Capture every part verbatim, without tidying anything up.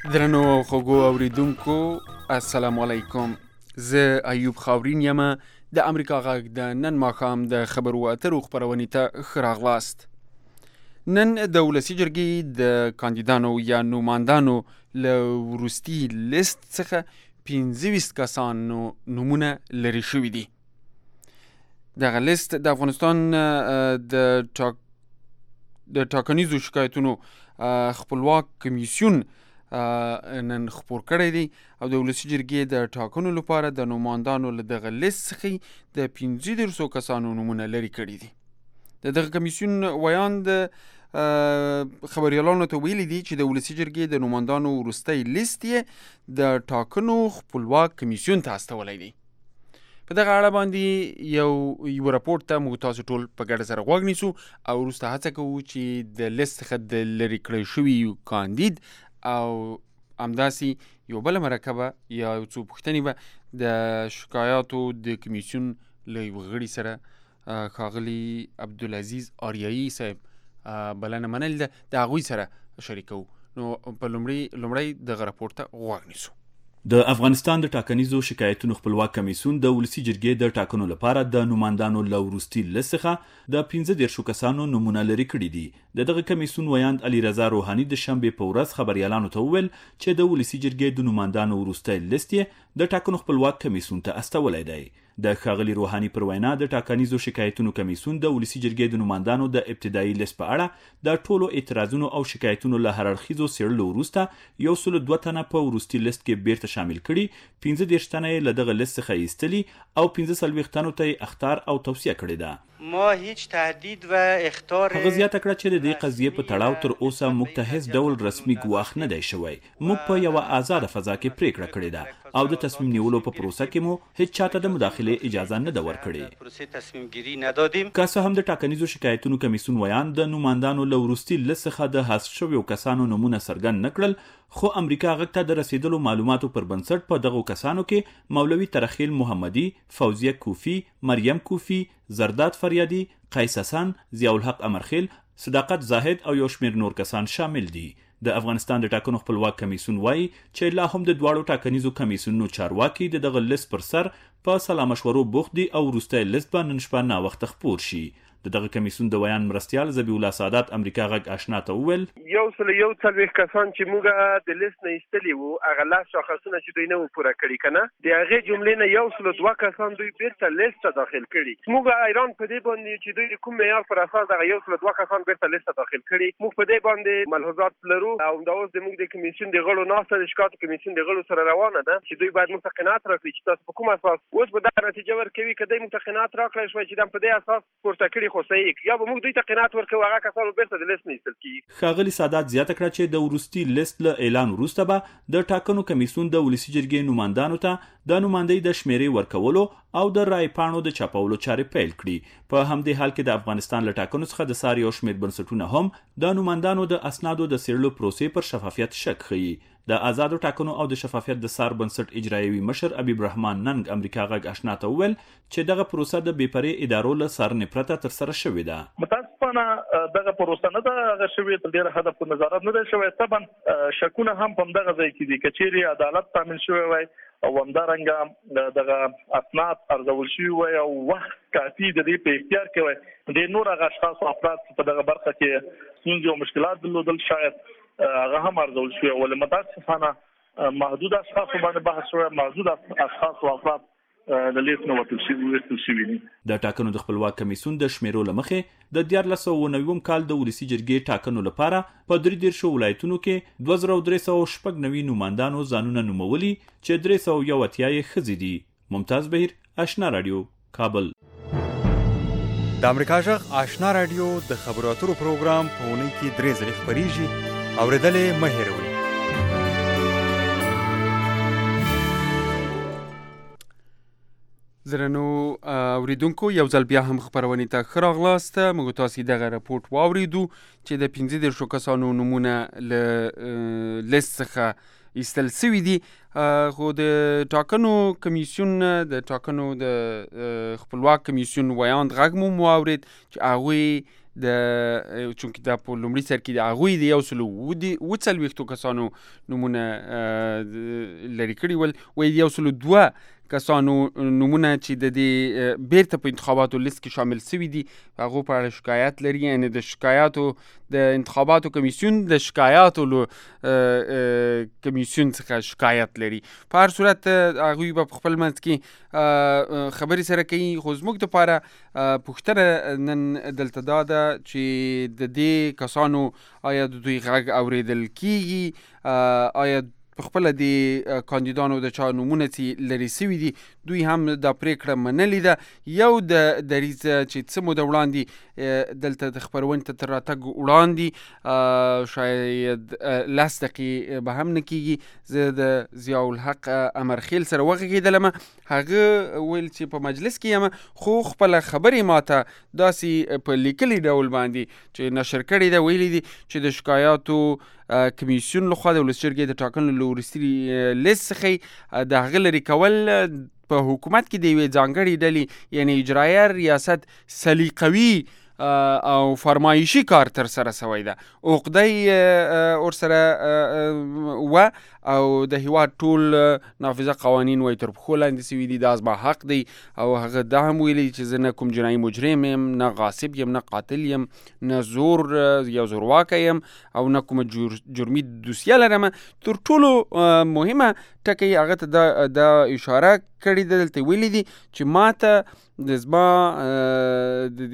درنو خوږو اوریدونکو السلام علیکم. زه ایوب خاورین یم د امریکا غږ د نن ماښام د خبرو اترو خپرونې ته ښه راغلاست. نن د ولسي جرګې د کاندیدانو یا نوماندانو له وروستي لیست څخه پنځه ویشت کسانو نومونه لرې شوي دي. دغه لیست د افغانستان د ټاک د ټاکنیزو شکایتونو خپلواک کمیسیون نن خپور کړی دی او د ولسي جرګې د ټاکنو لپاره د نوماندانو له دغه لیست څخه د پنځه دېرشو کسانو نومونه لرې کړي دي. د دغه کمیسیون ویاند خبریالانو ته ویلي دي چې د ولسي جرګې د نوماندانو وروستی لیست یې د ټاکنو خپلواک کمیسیون ته استولی دی. په دغه اړه باندې یو یو راپورټ ته موږ تاسو ټول په ګډه سره غوږ نیسو او وروسته هڅه کوو چې د لیست څخه د لرې کړی شوي کاندید او همداسې یو بله مرکبه یا یو څو پوښتنې به د شکایاتو د کمیسیون له یوه غړي سره ښاغلي عبدالعزیز آریایي صاحب بلنه منل ده د هغوی سره شریکوو. نو په لومړی لومړی دغه راپورټ ته غوږ نیسو. د افغانستان د ټاکنیزو شکایتونو خپلواک کمیسیون د ولسي جرګې د ټاکنو لپاره د نوماندانو له وروستي لیست څخه د پنځه دېرشو کسانو نومونه لرې کړي دي. د دغه کمیسیون ویاند علي رضا روحاني د شنبې په ورځ خبریالانو ته وویل چې د ولسي جرګې د نوماندانو وروستی لیست یې د ټاکنو خپلواک کمیسیون ته استولی دی. د ښاغلي روحاني پر وینا د ټاکنیزو شکایتونو کمیسیون د ولسي جرګې د نوماندانو د ابتدایي لیست په اړه د ټولو اعتراضونو او شکایتونو له هر اړخیزو څېړلو وروسته یو سلو دوه تنه په وروستي لیست کې بیرته شامل کړي، پنځه دېرش تنه یې له دغه لیست څخه ایستلي او پنځه څلوېښت تنو ته یې اخطار او توصیه کړې ده. ما هیڅ تهدید و اخطار هغه زیاته کړه چې د دې قضیې په تړاو تر اوسه موږ ته هیڅ ډول رسمي ګواښ نه دی شوی. موږ په یوه آزاده فضا کې پریکړه کړې ده او د تصمیم نیولو په پروسه کې مو هیڅ چاته د مداخلې اجازه نه ده ورکړې. پروسه تصمیم گیری ندادیم. که څه هم د ټاکنیزو شکایتونو کمیسیون ویاند د نوماندانو له وروستي لیست څخه د حذف شویو کسانو نومونه څرګند نه کړل، خو امریکا غږ ته د رسیدلو معلوماتو پر بنسټ په دغو کسانو کې مولوي ترخیل محمدي، فوزیه کوفی، مریم کوفی، زرداد فریادي، قیس حسن، ضیاءالحق امرخیل، صداقت زاهد او یو شمېر نور کسان شامل دي. د افغانستان د ټاکنو خپلواک کمیسیون وایي چې لا هم د دواړو ټاکنیزو کمیسیونونو چارواکي د دغه لیست پر سر په سلا مشورو بوخت دي او وروستی لیست به نن شپه ناوخته خپور شي. د دغه کمیسیون د ویان مرستیال ذبیح الله سادات امریکا غږ آشنا ته وویل یو سل یو څلوېښت کسان چې موږ د لیست نه ایستلي وو هغه لس شاخصونه چې دوی نه وو پوره کړي که نه د هغې جملې نه یو سل دوه کسان دوی بیرته لیست ته داخل کړي. موږ حیران په دې باندې چې دوی د کوم معیار پر اساس دغه یو سل دوه کسان بیرته لیست ته داخل کړي. موږ په دې باندې ملحوظات لرو او همدا اوس زموږ د کمیسیون د غړو ناسته د شکایاتو کمیسیون د غړو سره روانه ده چې دوی باید موږ ته قناعت راکړي چې تاسو په کوم اساس اوس به دغه نتیجه ورکوي که دوی موږ ته قناعت راکړی شوی چې دا په دې اساس پورته کړي خو صحیح یا به موږ دوی ته قناعت ورکوو هغه کسانو بیرته د لیست نه ایستل کېږي. ښاغلي سادات زیاته کړه چې د وروستي لیست له اعلان وروسته به د ټاکنو کمیسیون د ولسي جرګې نوماندانو ته د نوماندۍ د شمیرې ورکولو او د رای پاڼو د چاپولو چارې پیل کړي. په همدې حال کې د افغانستان له ټاکنو څخه د سار یو شمېر بنسټونه هم د نوماندانو د اسنادو د څېړلو پروسې پر شفافیت شک ښیي. د آزادو ټاکنو او د شفافیت د سار بنسټ اجرایوي مشر حبیب رحمان ننګ امریکا غږ آشنا ته وویل چې دغه پروسه د بې پرې ادارو له څارنې پرته ترسره شوې ده. متاسفانه دغه پروسه نه ده هغه شوې تر ډېره حده په نظارت نه ده شوی. طبعا شکونه هم په همدغه ځای کې دي که چیرې عدالت تامین شوی وای او همدارنګه دغه اسناد ارزول شوي وای او وخت کافي د دې په اختیار کې وای د نور هغه اشخاص او افراد په دغه برخه کې ستونزې او مشکلات درلودل شاید هغه هم ارزول شوي ولې متاسفانه محدود اشخاص باندې بحث شوی محدود اشخاص او افراد د لیست نه وتل شوي دي. د ټاکنو د خپلواک کمیسیون د شمیرو له مخې د دیارلس سوه اووه نوي کال د ولسي جرګې ټاکنو لپاره په درې دېرشو ولایتونو کې دوه زره درې سوه شپږ نوي نوماندانو ځانونه نومولي چې درې سوه یو اتیا یې ښځې دي. ممتاز بهیر، آشنا راډیو، کابل. د امریکا غږ آشنا راډیو د خبرو اترو پروګرام په اونۍ کې درې ځلې خپرېږي. اورېدلې مه هېروئ. درنو اوریدونکو یو ځل بیا هم خپرونې ته ښه راغلاست. موږ تاسې دغه راپورټ واورېدو چې د پنځه دېرشو کسانو نومونه له لیست څخه ایستل سوي دي. خو د ټاکنو کمیسیون د ټاکنو د خپلواک کمیسیون ویاند غږ مو واورېد چې هغوی د چونکې دا په لومړي سر کې د هغوی د یو سلو اووه څلوېښتو کسانو نومونه لرې کړي ول، وایي د یو سلو دوه کسانو نومونه چې د دې بیرته په انتخاباتو لیست کې شامل سوي دي هغو په اړه شکایت لري، یعنې د شکایاتو د انتخاباتو کمیسیون د شکایاتو له کمیسیون څخه شکایت لري. په هر صورت هغوی به په خپل منځ کې خبرې سره کوي، خو زموږ دپاره پوښتنه نن دلته دا ده چې د دې کسانو آیا د دوی غږ اوریدل کیږي، آیا په خپله د کاندیدانو د چا نومونه چې لرې سوي دي دوی هم دا پرېکړه منلې ده. یو د دریځ چې څه موده وړاندې دلته د خپرونې ته تر راتګ وړاندې شاید لس دقیقې به هم نه کېږي زه د ضیاءالحق امرخیل سره وغږېدلم، هغه ویل چې په مجلس کې یم خو خپله خبرې ماته داسې په لیکلي ډول باندې چې نشر کړې ده ویلي دي چې د شکایاتو کمیسیون لخوا د ولس جرګې د ټاکنو له وروستي لیست څخه د هغه لرې کول په حکومت کې د یوې ځانګړې ډلې یعنې اجرایه ریاست سلیقوي او فرمایشي کار تر سره سوی ده. عقده ورسره و او د هیواد ټول نافذه قوانین وایي تر پښو لاندې سوي دي، دا زما حق دی، او هغه دا هم ویلي چې زه نه کوم جنایي مجرم یم، نه غاصب یم، نه قاتل یم، نه زور یا زورواکی یم او نه کومه جرمي دوسیه لرم. تر ټولو مهمه ټکی هغه ته دا, دا اشاره کړې ده، دلته ویلي دي چې ماته د زما د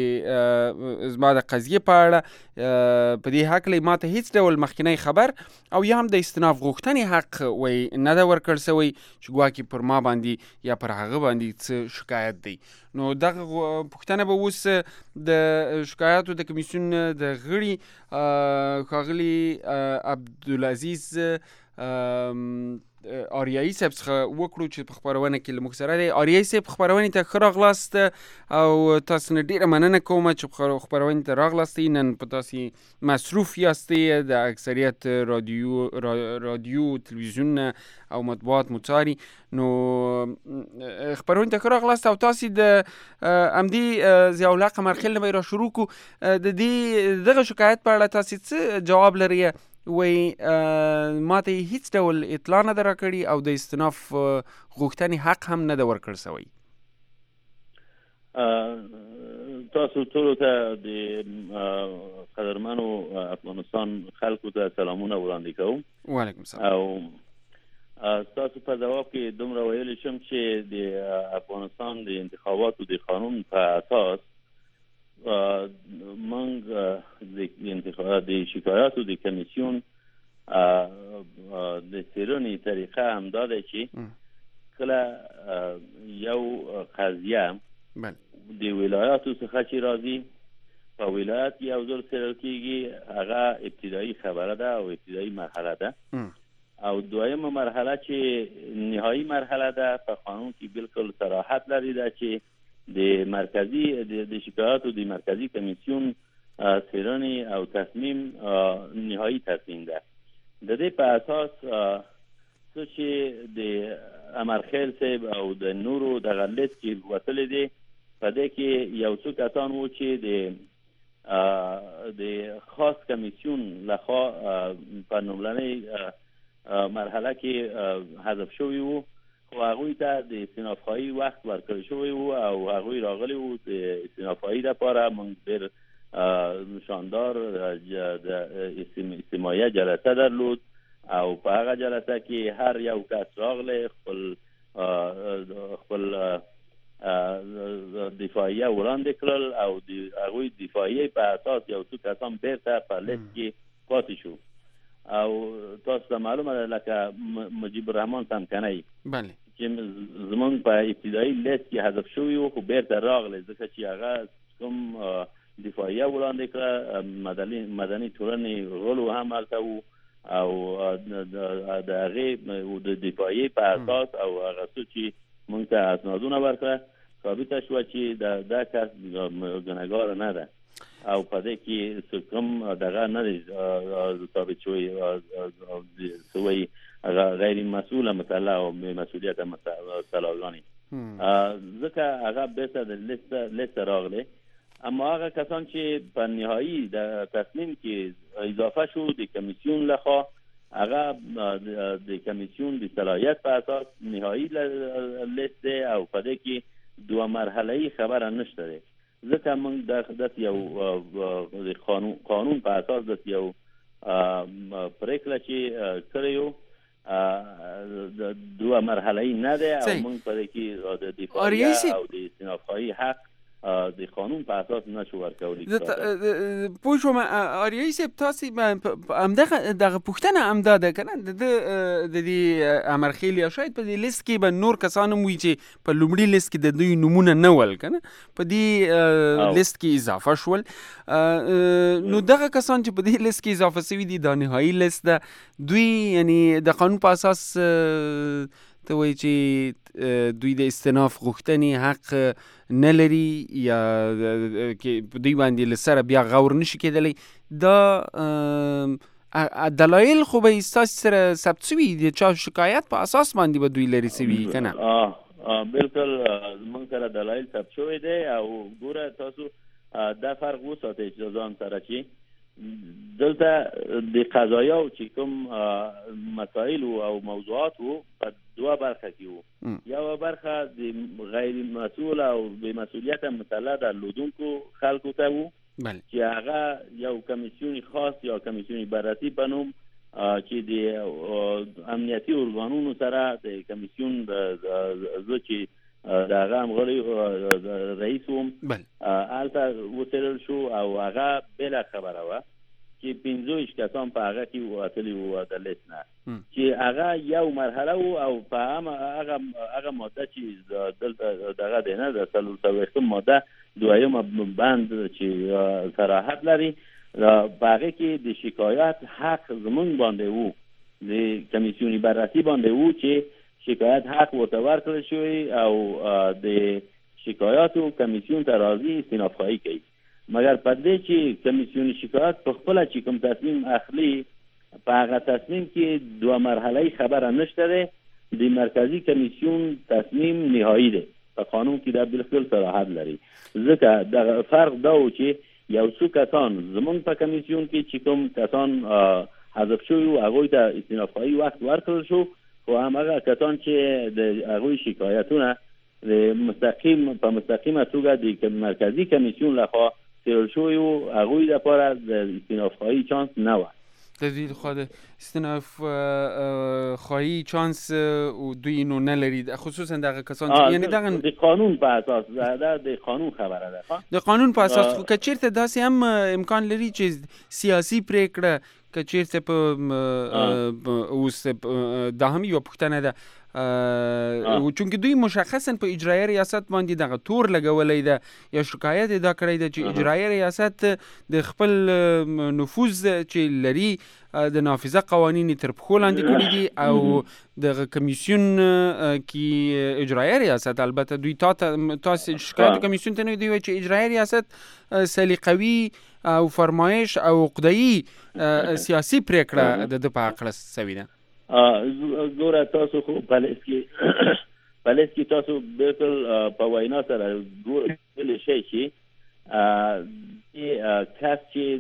دې زما د قضیې په اړه په دې هکله ماته هیڅ ډول مخکینی خبر او یا هم د استناف غوښتنې حق وایي نه ده ورکړل سوی چې ګواکې پر ما باندې یا پر هغه باندې څه شکایت دی. نو دغه پوښتنه به اوس د شکایاتو د کمیسیون د غړي ښاغلي عبدالعزیز آریایی صاحب څخه وکړو چې په خپرونه کې له موږ سره دی. آریایی صاحب خپرونې ته ښه راغلاست او تاسو نه ډېره مننه کوم چې خپرونې ته راغلاستئ. نن په تاسې مصروف یاستئ، د اکثریت رادیو رادیو تلویزیون او مطبوعات مو څاري، نو خپرونې ته ښه راغلاست او تاسې د همدې ضیاءالحق امرخیل نه به یې را شروع کړو. د دې دغه شکایت په اړه تاسې څه جواب لرئ؟ وی ما ته هیڅ ډول اطلاع نه ده راکړې او د استناف غوښتنې حق هم نه ده ورکړل سوی. تاسو ټولو ته د قدرمنو افغانستان خلکو ته سلامونه وړاندې کوم. وعلیکم السلام. او تاسو په جواب کې دومره ویلی شم چې د افغانستان د انتخاباتو د قانون په اساس منگ د شکایاتو د کمیسیون د څیړنې طریقه همدا ده چې کله یو قضیه د ولایاتو څخه چې راځي په ولایت یو ځل څیړل کیږي هغه ابتدایي خبره ده او ابتدایي مرحله ده، او دویمه مرحله چې نهایی مرحله ده په قانون کې بالکل صراحت لري ده چې د مرکزی د شکایاتو د مرکزی کمیسیون څیړنې او تصمیم نهایی تصمیم ده. د دې په اساس څه چې د امرخیل صاحب او د نورو دغه لیست کې وتلی دی په دې کې یو څو کسان وو چې د د خاص کمیسیون لخوا په لومړنۍ مرحله کې حذف شوي وو، خو هغوی ته د استنافخواهي وخت ورکړل شوی وو او هغوی راغلي وو د استنافخواهي دپاره موږ ډېر شاندار د استماعیه جلسه درلود او په هغه جلسه کې هر یو کس راغلی خپل خپل دفاعیه وړاندې کړل او د هغوی دفاعیې په اساس یو څو کسان بیرته په لیست کې پاتې شو. او تاسو ته معلومه ده لکه مجیب الرحمن سمکنی چې زمونږ په ابتدایي لیست کې حذف شوي وو خو بیرته راغلی ځکه چې هغه کوم دفاعیه وړاندې کړه، مدني ټولنې غړو هم هلته وو او د هغې د دفاعیې په اساس او هغه څه چې موږ ته اسنادونه ورکړه ثابته شوه چې دا کس ګنهګار نه ده او په دې کې څه کوم دغه نه دی ثابت شوی سوی غیر مسؤله مطلع او مسؤلیت مطلع ګانې، ځکه هغه بیرته د لیست لیست راغلی اما هغه کسان چې په نهایی د تصمیم کې اضافه شو د کمیسیون لخوا هغه د کمیسیون د صلاحیت په اساس نهایی لیست دی او په دې کې دوه مرحله‌ای خبره نشته ده. ځکه موږ د یو د قانون قانون په اساس د یو پریکړه چې کړیو د دوه مرحله‌ای نه ده او موږ په دې کې د دفاعي او د استنافي حق د قانون په اساس نشو ورکولی. پوه شوم آریایی صاحب تاسو همدغه دغه پوښتنه هم داده کنه د د دې امرخیل یا شاید په دې لیست کې به نور کسان هم وي چې په لومړي لیست کې د دوی نمونه نه ول کنه په دې لیست کې اضافه شول. نو دغه کسان چې په دې لیست کې اضافه شوي دي د نهایی لیست ده دوی یعنی د قانون په اساس ته وایي چې دوی د استناف غوښتنې حق نه لري یا کې دوی باندې له سره بیا غور نشي کېدلی. دا دلایل خو به ستاسو سره ثبت شوي د چا شکایت په اساس باندې به دوی لري سوي که نه؟ بالکل موږ سره دلایل ثبت شوی دی او ګوره تاسو دا فرق وساتئ چې ځان سره چې دلته د قضایا چې کوم مسائل او موضوعات وو په دوه برخه کې وو. یو برخه د غیر مسؤل او بې مسؤلیت مطلع درلودونکو خلکو ته وو چې هغه یو کمیسیون خاص یا کمیسیون بررسي په نوم چې د امنیتي ارګانونو سره د کمیسیون زه چې د هغه همغړی رئیس وم هلته وڅېړل شو او هغه بله خبره وه چې پنځه ویشت کسان په هغه کې وتلي وو د لیست نه چې هغه یو مرحله وو او په هغه هغه ماده چې دلته دغه دی نه د څلور څلوېښتم ماده دویمه بند چې صراحت لري په هغې کې د شکایت حق زمونږ باندې وو د کمیسیوني بررسي باندې وو چې شکایت حق ورته ورکړل شوی او د شکایاتو کمیسیون ته راځي استنافخواهي کوي. مګر په دې چې کمیسیون شکایت په خپله چې کوم تصمیم اخلي په هغه تصمیم کې دوه مرحله‌ای خبره نشته ده. د مرکزی کمیسیون تصمیم نهایی ده په قانون کې دا بالکل صراحت لري. ځکه د فرق دا و چې یو څو کسان زمونږ په کمیسیون کې چې کوم کسان حذف شوي وو هغوی ته استنافخواهي وخت ورکړل شو خو هماغه کسان چې د هغوی شکایتونه د مستقیم په مستقیمه توګه د مرکزی کمیسیون لخوا څېړل شوي وو هغوی لپاره د استنافخواهي چانس نه وه. د دوی لخوا د استنافخواهي چانس دوی نو نه لري خصوصا دغه کسان چې یعنی دغه د قانون په اساس دا د قانون خبره ده د قانون په اساس خو که چېرته داسې هم امکان لري چې سیاسي پرېکړه که چېرته په اوس دا هم یوه پوښتنه ده چونکې دوی مشخصا په اجرایي ریاست باندې دغه تور لګولی ده یا شکایت یې دا کړی ده چې اجرایي ریاست د خپل نفوذ چې لري د نافذه قوانین تر پښو لاندې کړي دي او دغه کمیسیون کې اجرایي ریاست البته دوی تاسو شکایت کمیسیون ته نه دی چې اجرایي ریاست سلیقوي او فرمایش او عقده‌ای سیاسي پرېکړه د ده په هکله سوې ده. ګوره تاسو خو په لیست کې په لیست کې تاسو بالکل په وینا سره ګورئ شئ چې کس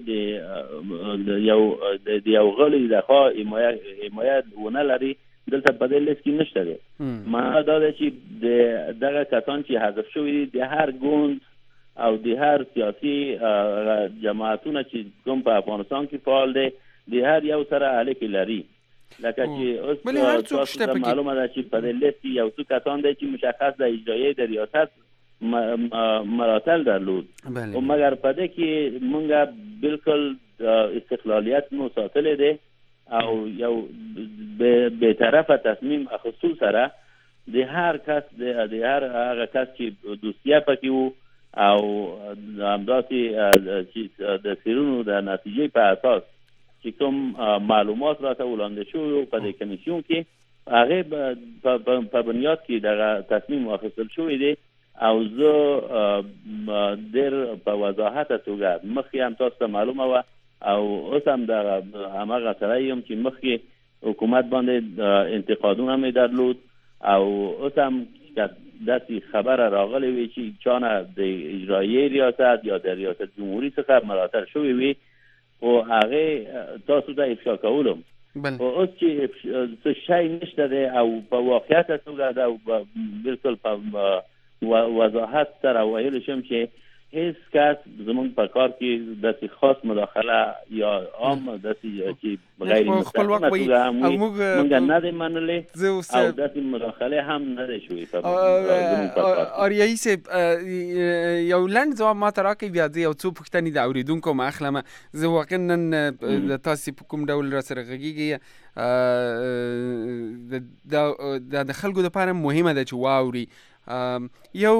چې د یو د یو غړي لخوا حمایت ونه لري دلته په دې لیست کې نشته دی. معنا دا ده چې د دغه کسان چې حذف شوي دي د هر ګوند او د هر سیاسي جماعتونه چې کوم په افغانستان کې فعال دي د هر یو سره اړیکې لري. لکه چې اوس تاسو ته معلومه ده چې په دې لیست کې یو څو کسان دي چې مشخص د اجرایي د ریاست مراتب درلود او مګر په دې کې مونږه بالکل استقلالیت مو ساتلې ده او یو به طرفه تصمیم اخیستل سره د هر کس د هر هغه کس چې دوسیه پکې وو او همداسې چې د څېړنو د نتیجې په اساس چې کوم معلومات راته وړاندې شوي په دې کمیسیون کې هغې په بنیاد کې دغه تصمیم واخیستل شوی دی او زه ډېر په وضاحته توګه مخکې هم تاسو ته معلومه وه او اوس هم دغه همهغه سړی یم چې مخکې حکومت باندې انتقادونه مې درلود او اوس هم داسې خبره راغلی وي چې چانه د اجرایي ریاست یا د ریاست جمهوري څخه ملاتړ شوی وي او هغه تاسو ته افشا کولم او اوس چې څه شی نشته دی او په واقعیت توګه دا بالکل په وضاحت سره ویلی شم چې هیڅ کس زمونږ په کار کې داسې خاص مداخله یا عام داسې چې غیر مستقیمه توګه موږ نه دی منلی او داسې مداخله هم نه دی شوی آریایي صاحب یو لنډ ځواب ماته راکړئ بیا زه یو څو پوښتنې د اورېدونکو ما اخلم. زه واقعا نن د تاسې په کوم ډول راسره غږیږي دا د خلکو دپاره مهمه ده چې واوري. یو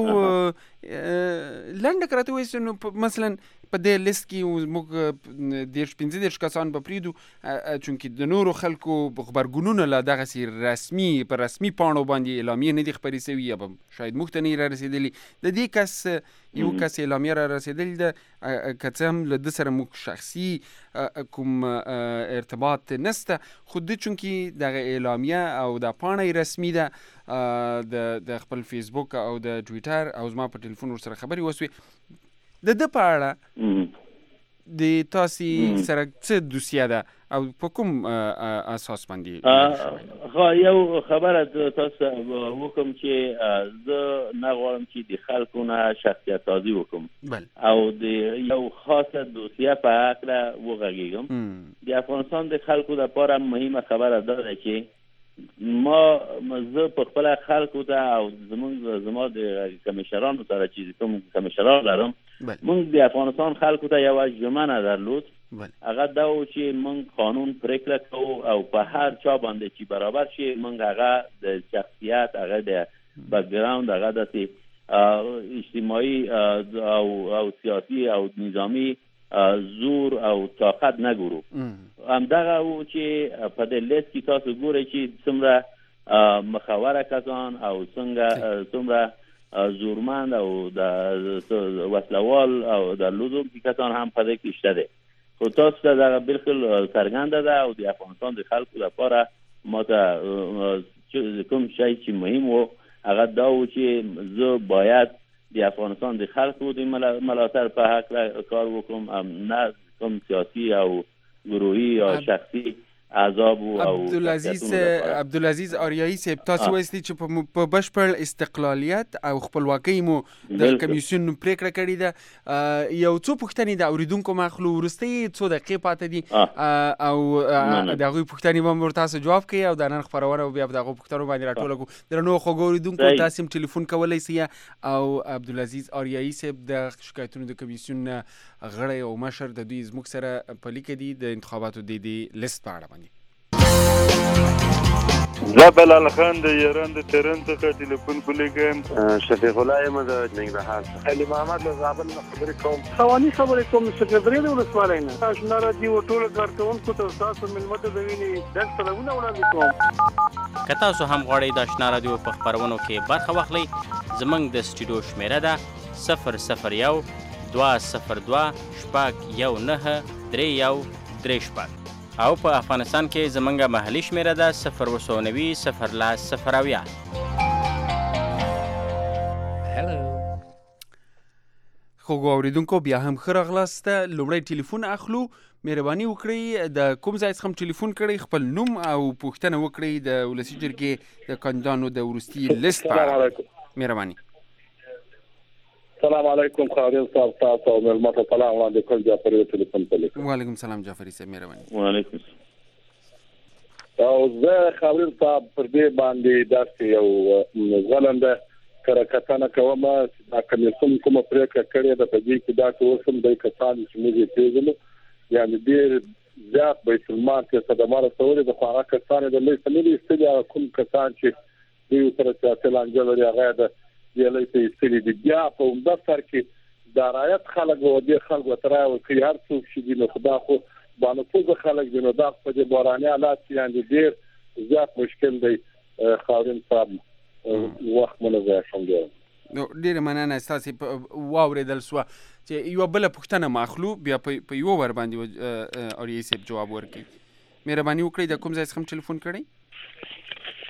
لنډه کراته وایي نو مثلا په دې لیست کې موږ دېرش پنځه دېرش کسان به پرېږدو چونکې د نورو خلکو غبرګونونه لا دغسې رسمي په رسمي پاڼو باندې اعلامیې نه دي خپرې سوي یا به شاید موږ ته نه را رسېدلي. د دې کس یو کس اعلامیه را رسېدلې ده که څه هم له ده سره موږ شخصي کوم ارتباط نسته خو ده چونکې دغه اعلامیه او دا پاڼه رسمي ده د خپل فیسبوک او د ټویټر او زما په ټلیفون ورسره خبرې وسوې د ده په اړه د تاسې سره څه دوسیه ده او په کوم اساس باندې؟ ها یو خبره تاسو وکم چې زه نه غواړم چې د خلکو نه شخصیت سازي وکم او د یو خاصه دوسیه په هکله وغږیږم. د افغانستان د خلکو لپاره مهمه خبره دا ده چې ما زه په خپل خلکو ته او زمونږ زما د کمیشنرانو سره چې کوم کمیشنران لرم موږ د افغانستان خلکو ته یو ژمنه درلود هغه دا و چې موږ قانون پرېکړه کوو او په هر چا باندې چې برابر شي موږ هغه د شخصیت هغه د بیکګراوند هغه د اجتماعي او او سیاسي او نظامی زور او طاقت نګورو. همدغه و چې په دې لیست کې تاسو ګورئ چې څومره مخوره کسان او څنګه څومره زورمند او د وسلوال او د لوزونکي کسان هم په دې کې شته دي. خو تاسو ته دغه بالکل څرګنده ده او د افغانستان د خلکو لپاره ما ته کوم شی چې مهم و هغه دا و چې زه باید د افغانستان د خلکو د ملاتړ په حق کار وکړم نه کوم سیاسي او گروهی یا شخصي عذاب او عبدالعزیز عبدالعزیز آریایی صاحب تاسو وایستی چې په بشپړ استقلالیت او خپلواکۍ مو د کمیسیون پریکړه کړې ده. یو څو پوښتنې د اورېدونکو ماخلو وروستۍ څو دقیقې پاتې دي او د هغوی پوښتنې به ورته تاسو جواب کوئ او د نن خپرونه بیا په دغو پوښتنو باندې راټوله کړو. درنو خوږو اورېدونکو تاسو هم ټلیفون کولی سئ او عبدالعزیز آریایی صاحب د شکایتونو د کمیسیون غړی او مشر د دوی زموږ سره په لیکه دي د انتخاباتو د دې لیست په اړه باندې. زه بلال خان د ایران د تهران څخه ټلیفون کولیږم. شفیق الله یم د ننګرهار څخه. علي محمد له زابل نه خبرې کوم. خواني خبرې کوم سکندري د ولسوالۍ نه. آشنا راډیو ټولو کارکوونکو ته تاسو ملمه ته د وینې درس سلامونه وړاندې کوم. که تاسو هم غواړئ د آشنا راډیو په خپرونو کې برخه واخلئ زموږ د سټوډیو شمیره ده صفر صفر یو دوه صفر دوه شپږ یو نهه درې یو درې شپږ او په افغانستان کې زمونږ محلي شمیره ده صفر اووه سوه نوي صفر لس صفر اویا. خوږو اورېدونکو بیا هم ښه راغلاست. لومړی ټلیفون اخلو. مهرباني وکړئ د کوم ځای څخه هم ټلیفون کړئ خپل نوم او پوښتنه وکړئ د ولسي جرګې د کاندیدانو د وروستي لیست په اړه. مهرباني. السلام علیکم خاورین صاحب تاسو او ملمه ته سلام وړاندې کول جعفري ټلیفون په لیک. وعلیکم سلام جعفري صاحب مهرباني. وعلیکم السلام. او زه خاورین صاحب پر دې باندې داسې یو غلنده کړکتنه کوم چې دا کمیسیون کومه پریکړه کړې ده په دې کې دا اوسم د کسان چې موږ پیژنو یعنی ډېر زیات بیت المال کې صدمه رسولې د خواړه کسان د لیست نه دي استلیا کوم کسان چې دوی سره چې لاندې لري هغه د یلې ته استلی دی بیا په عمده سر کې د رایت خلک او د خلکو تر او کې هر څوک چې نو خدا خو باندې ټول خلک د نو دا په دې باراني حالات کې ډېر زیات مشکل دی. خاورین صاحب وخت منځه شوم نو ډېر مننه تاسو واورېدل سو چې یو بل پوښتنه ماخلو بیا په یو ور باندې اوري سیب جواب ورکړي. مهرباني وکړئ د کوم ځای څخه ټلیفون کړئ؟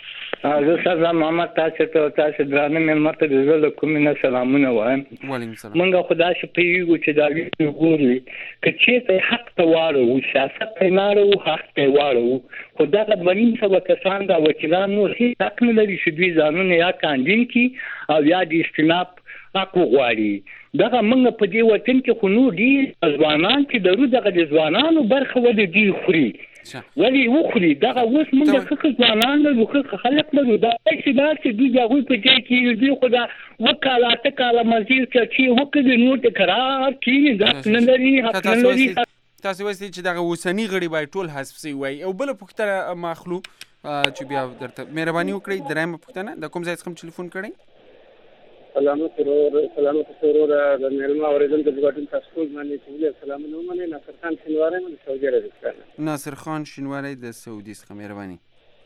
زه سلام محمد تاسو ته تاسو درانه مې مرته د زړه کوم نه سلامونه وایم. وعلیکم سلام. مونږ خدای شي پیږو چې دا ویډیو ګوري کچې ته حق ته واړو سیاست ته نه حق ته واړو خدای د باندې سبا کسان دا وکیلان نو هیڅ حق نه لري چې دوی ځانونه یا کاندین کی او یا د استناب حق غواړي. دغه موږ په دې وطن کې خو نو دي ځوانان چې درو دغه د ځوانانو برخه ودی دی خوري ولی وخوري دغه اوس موږ څه ځوانان له خلک خلک له دا چې دا چې دوی هغه په دې کې دوی خدا وکاله کاله مزید چې وکړي نو ته قرار کینی دا نه لري حق نه لري. تاسو وایي چې دغه اوسنی غړي باید ټول حذف شي وای او بل پوښتنه مخلو چې بیا درته مهرباني وکړئ درېمه پوښتنه د کوم ځای څخه ټلیفون کړئ؟ سلامت سرور سلامت سرور د مېلمه اوریدل د ګډون تاسو باندې چې سلامونه ومنه. ناصر خان شینواری من سعودي عربستان. ناصر خان شینواری د سعودي څخه مهرباني.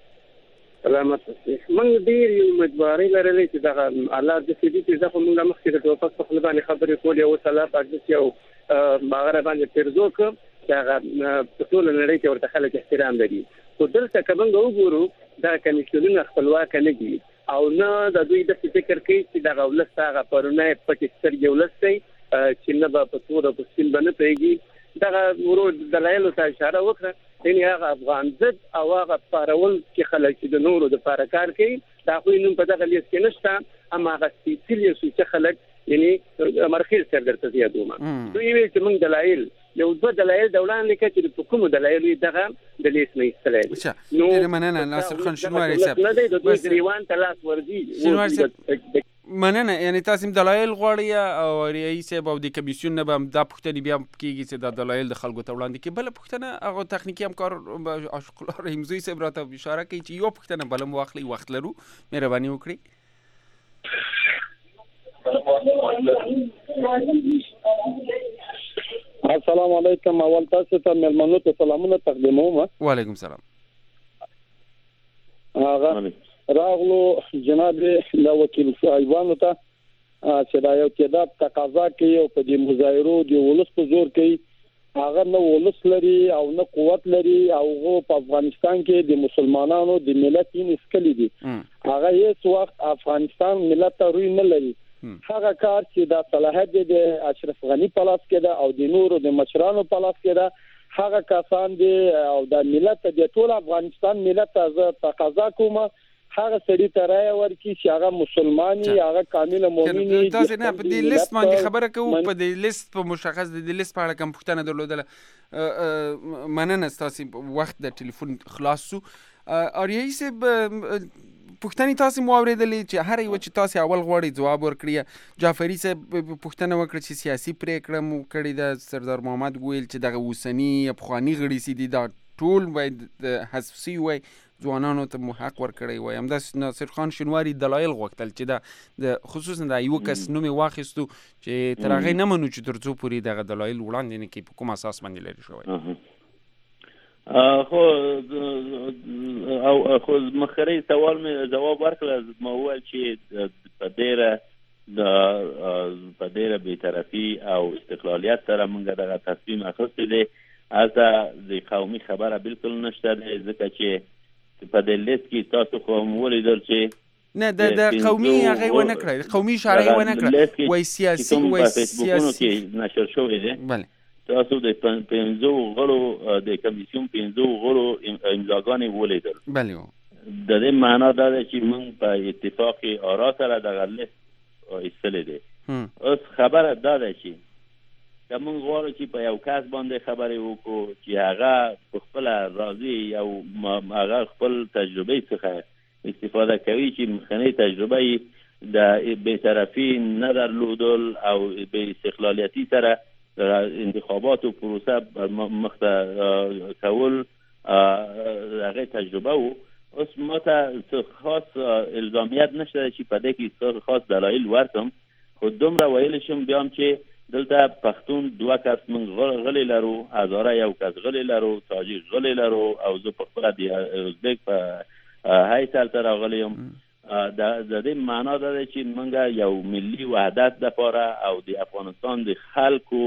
سلامت من ډیر یو مجبوري لرلې چې دغه الله د سې ډي چې ځکه موږ مخکې د ټوپک په خپل باندې خبرې کولې او سلام پاتې یو باغره باندې پیرزو ک چې هغه په ټول نړۍ کې ورته خلک احترام لري. خو دلته کوم وګورو دا کمیسیونونه خپلواک نه دي او نه د دوی د فکر کوي چې د غولست هغه پرونه پاکستان یو لستي چې نه په تور او په سپین باندې پیږي دا ورو دلایل ته اشاره وکړه یعنی هغه افغان ضد او هغه پارول چې خلک د نورو د لپاره کار کوي دا خو نن په دغه لیست کې نشته اما هغه سپیڅلي چې خلک یعنی مرخیل سره درته زیاتومه دوی ویل چې موږ دلایل یو دوه دلایل دولان لیکه چې په کومو دلایلو دغه د لیست نه استلای نو مننه ناصر خان شینواری صاحب نه دی د دوی ریوان تلاش ورزي شینواری صاحب مننه یعنی تاسو دلایل غواړئ او رئیس او د کمیسیون نه به دا پوښتنه بیا کیږي چې دا دلایل د خلکو ته وړاندې کې بل پوښتنه هغه تخنیکی همکار اشکل رحیمزوی صاحب راته اشاره کوي چې یو پوښتنه بلم واخلي وخت لرو مهرباني وکړئ. السلام علیکم. اول تاسو ته مېلمنو ته سلامونه تقدیموم. وعلیکم سلام. هغه راغلو جناب د وکیل صاحبانو ته چې دا یو کېداب تقاضا کوي او په دې مظاهرو د ولس په زور کوي هغه نه ولس لري او نه قوت لري او په افغانستان کې د مسلمانانو د ملت یې نسکلي دي هغه هیڅ وخت افغانستان ملت ته روی نه لري. هغه کار چې د صلاحیت د اشرف غنی په لاس کې ده او د نورو د مشرانو په لاس کې ده هغه کسان دي او د ملت د ټول افغانستان ملت ته تقاضا کوم هغه سړي ته رائے ورکړي چې هغه مسلمانۍ هغه کامل مؤمن دي. تاسو نه په دې لیست باندې خبره کوو په دې لیست په مشخص د دې لیست په اړه کوم پوښتنه درلودله مننه تاسو وخت د ټلیفون خلاص شو. اریایي صاحب پوښتنې تاسو مو اورېدلې چې هر یو چې تاسو اول غواړي ځواب ورکړي. جعفری صاحب پوښتنه وکړه چې سیاسي پریکړه مو کړې ده. سردار محمد ویل چې دغه اوسنی افغاني غړي سي دي دا ټول باید حذف شي وای ځوانانو ته مو حق ورکړی وای. همداسې ناصر خان شینواری دلایل غوښتل چې دا د خصوصا د یو کس نوم واخیستو چې تر هغه نه منو چې تر څو پورې دغه دلایل وړاندې نه کوي په کوم اساس باندې لري شوی. خو او خو مخکري سوال مې جواب ورکړل ما وویل چې په ډیره د په ډیره بی‌طرفي او استقلالیت سره موږ دغه تصمیم اخیستی دی. البته د قومي خبره بالکل نشته دی ځکه چې په دې لیست کې تاسو خو ولیدل چې نه د د قومي هغه ونه کړی قومي اشاره ونه کړه وای سیاسي وای سیاسي نشر شوی دی. بله تاسو د پنځو غړو د کمیسیون پنځو غړو امضاګانې ولیدل. بله د دې معنا دا ده چې موږ په اتفاق آرا سره دغه لیست ایستلی دی. اوس خبره دا ده چې که موږ غواړو چې په یو کس باندې خبرې وکړو چې هغه په خپله راضي او هغه خپل تجربې څخه استفاده کوي چې مخکنۍ تجربه یې د بېطرفي نه درلودل او بې استقلالیتي سره انتخاباتو پروسه مخته کول هغه تجربه و. اوس ما ته خاص الزامیت نشته چې په دې کې خاص دلایل ورکم خو دومره ویلی شم بیام چې دلته پښتون دوه کس موږ غلی لرو هزاره یو کس غلی لرو تاجیک غلی لرو او زه په خپله د ازبک په حیث هلته راغلی یم. د دې معنا دا ده چې موږ یو ملي وحدت دپاره او د افغانستان د خلکو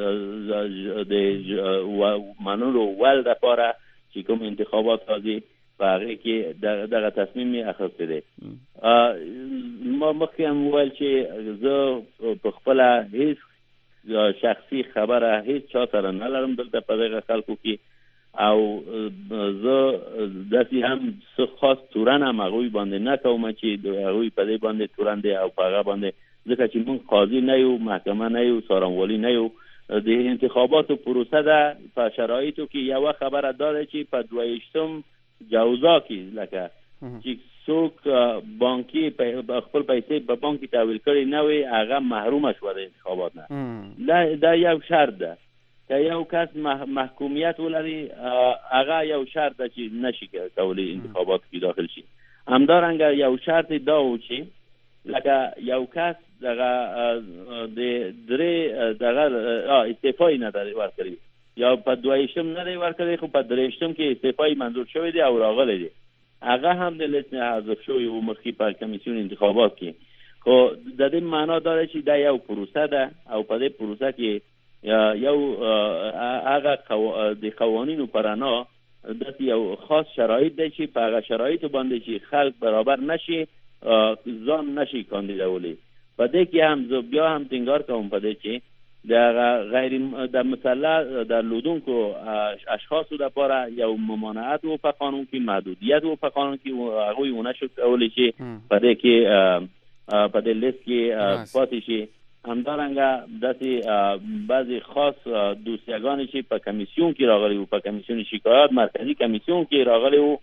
د منلو ول دپاره چې کوم انتخابات راځي په هغه کې دغه تصمیم یې اخیستی دی. ما مخکې هم وویل چې زه په خپله هیڅ شخصي خبره هیڅ چا سره نه لرم دلته په دغه خلکو کې، او زه داسې هم څه خاص تورن هم هغوی باندې نه کوم چې هغوی په دې باندې تورن دی او په هغه باندې، ځکه چې موږ قاضي نه یو، محکمه نه یو، څارنوالي نه یو. د انتخاباتو پروسه ده په شرایطو کې یوه خبره دا ده چې په دوهویشتم جوزا کې لکه چې څوک بانکي خپل پیسې په بانک کې تحویل کړي نه وي هغه محرومه شوه د انتخابات نه. دا یو شرط ده که یو کس محکومیت ولري هغه یو شرط ده چې نشي کولی انتخابات کې داخل شي. همدارنګه یو شرط دا و چې لکه یو کس دغه د درې دغه استعفایی نه دی ورکړی، یا په دوهویشتم نه دی ورکړی خو په درویشتم کې استعفایی منظور شوی دی او راغلی دی، هغه هم د لیست نه حذف شوی و مخکې په کمیسیون انتخابات کې. خو د دې معنا دا ده چې دا یو پروسه ده او په دې پروسه کې یو هغه د قوانینو په رڼا داسې یو خاص شرایط دی چې په هغه شرایطو باندې چې خلک برابر نشي ځان نشي کاندیدولی. په دې کې هم زه بیا هم ټینګار کوم په دې چې د غیر د مسلح درلودونکو اشخاصو دپاره یو ممانعت و په قانون کې، محدودیت و په قانون کې، هغوی ونشو کولی چې په دې کې په دې لیست کې پاتې شي. همدارنګه داسې بعضې خاص دوسیه‌ګانې چې په کمیسیون کې راغلي وو، په کمیسیون شکایات مرکزي کمیسیون کې راغلي وو،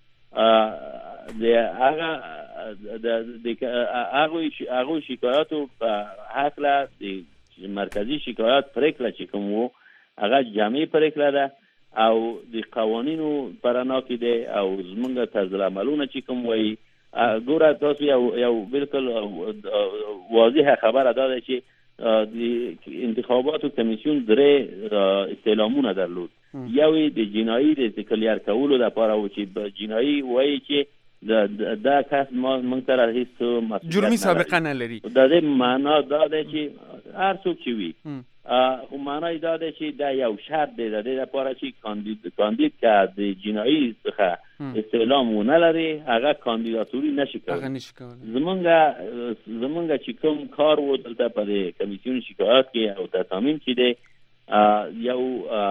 د هغه هغه شکایاتو په هکله د مرکزي شکایات پرېکړه چې کوم وو هغه جامع پرېکړه ده او د قوانینو په رڼا کې دی او زموږ طرزالعملونه چې کوم وایي. ګوره تاسو یو یو بالکل واضحه خبره دا ده چې د انتخاباتو کمیسیون درې استعلامونه درلود. یو د جنایي د کلیر کولو لپاره و چې جنایي وایي چې دا کس ما موږ سره هیڅ مسؤلیت جرمي سابقه نه لري. د دې معنا دا ده چې هر څوک چې وي خو معنی دا ده چې دا یو شرط دی د دې لپاره چې کاندید کاندید که د جنایي څخه استعلام ونه لري هغه کاندیداتوري نشي کولی. زمونږ زمونږ چې کوم کار و دلته په دې کمیسیون شکایات کې او تصامیم چې دی یو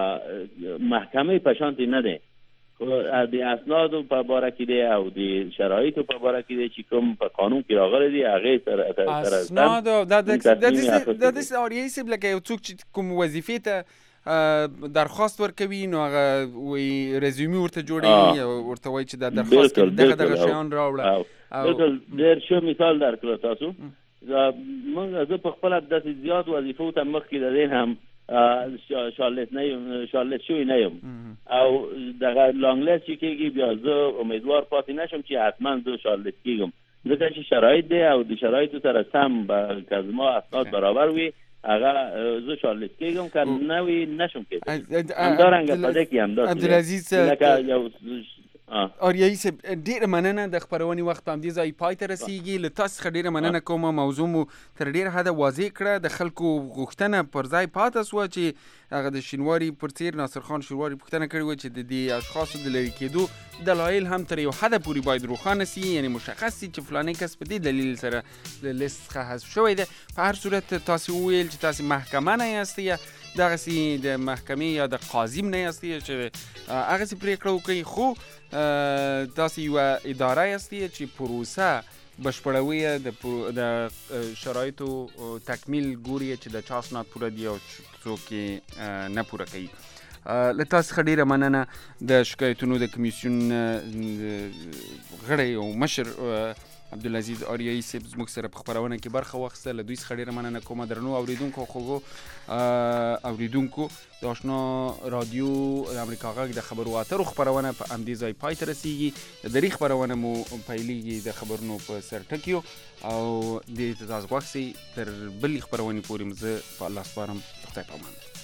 محکمې په شانتې نه دی، د اسنادو په باره کې دی او د شرایطو په باره کې دی چې کوم په قانون کې راغلی دی هغې سره اسناد د داسې آریایي صاحب لکه یو څوک چې کوم وظیفې ته درخواست ورکوي نو هغه وایي رزیومي ورته جوړوي او ورته وایي چې دا درخواست کې دغه دغه شیان راوړه. بالکل ډېر ښه مثال درکړه تاسو. موږ زه په خپله داسې زیات وظیفو ته مخکې د دې هم شارلت نه یم شارلت شوی نه یم او دغه لانګلیست چې کېږي بیا زه امیدوار پاتې نشم چې حتما زه شارلت کېږم، ځکه چې شرایط دی او د شرایطو سره سم به که زما اسناد برابر وي هغه زه شارلت کېږم، که نه وي نشم کېدی. همدارنګه په دې کې همداسې لکه یو آریایي صاحب ډېره مننه د خپرونې وخت په همدې ځای پای ته رسېږي. له تاسو څخه ډېره مننه کوم، موضوع مو تر ډېره حده واضح کړه، د خلکو غوښتنه پر ځای پاته سوه چې هغه د شینواري پر څېر ناصر خان شینواري پوښتنه کړې وه چې د دې اشخاصو د لرې کېدو دلایل هم تر یو حده پورې باید روښانه سي، یعنې مشخص سي چې فلانی کس په دې دلیل سره له لیست څخه حذف شوی دی. په هر صورت تاسو وویل چې تاسو محکمه نه یاستئ، دغسې د محکمې یا د قاضي نه یاستئ چې هغسې پرېکړه وکړئ، خو تاسو یوه اداره یاستئ چې پروسه بشپړوي د شرایطو تکمیل ګوري چې د چا اسناد پوره دي او څوک یې نه پوره کوي. له تاسو څخه ډېره مننه. د شکایتونو د کمیسیون غړی او مشر عبدالعزیز آریایي صاحب زموږ سره په خپرونه کې برخه واخیسته. له دوی څخه ډېره مننه کوم. درنو اوریدونکو خوږو اوریدونکو د آشنا رادیو د امریکا غږ د خبرو اترو خپرونه په همدې ځای پای ته رسېږي. د درې خپرونه مو پیلېږي د خبرونو په سر ټکیو او دې ته تاسو خوښ سئ. تر بلې خپرونې پورې م زه په الله سپارم. خدای په امان.